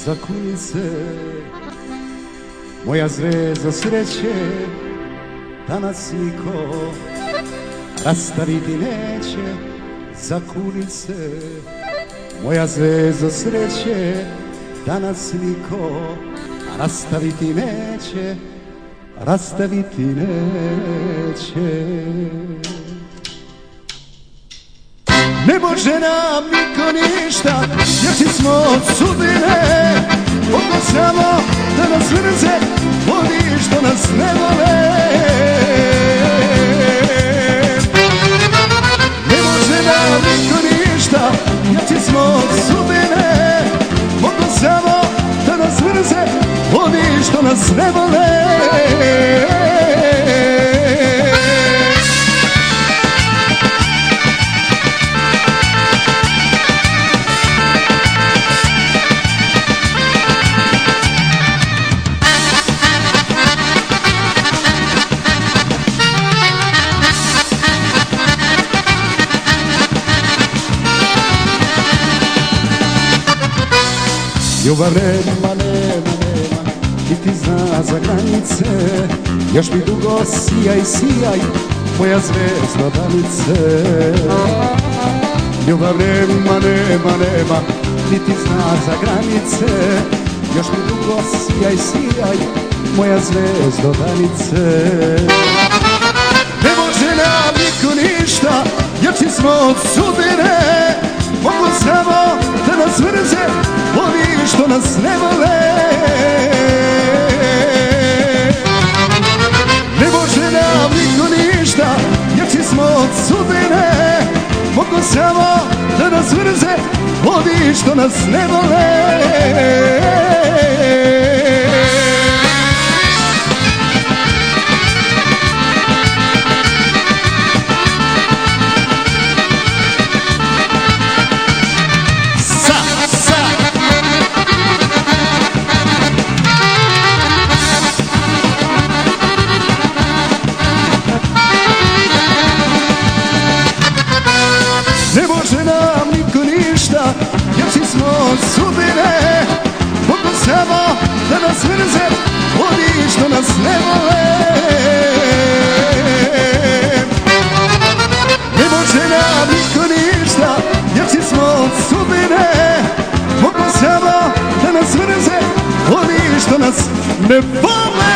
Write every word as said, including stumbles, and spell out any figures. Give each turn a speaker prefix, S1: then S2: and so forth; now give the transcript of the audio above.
S1: za kulise. Moja zvezda sreće danas niko rastaviti neće za kulise. Moja zvezda sreće danas niko rastaviti neće, rastaviti neće. Ne može nam niko ništa, jer smo od sudbine. Oko samo da nas mrze, voli što nas ne vole. Ne može nam niko ništa, jer smo od sudbine. Oko samo da nas mrze, voli što nas ne vole. Ljubav nema, nema, nema, niti zna za granice. Još mi dugo sijaj, sijaj, moja zvezda danice. Ljubav nema, nema, nema, niti zna za granice. Još mi dugo sijaj, sijaj, moja zvezda danice. Ne može nam niko ništa, jer ti smo od sudbine. Mogu samo da nas mrze, voli što nas ne vole. Ne može nam niko ništa, jer ti smo od sudbine. Mogu samo da nas mrze, voli što nas ne vole. Ne može nam niko ništa, jer si smo od sudbine. Mogu samo da nas mrze, voli što nas ne vole. Ne može nam niko ništa, jer si smo od sudbine. Mogu samo da nas mrze, voli što nas ne vole.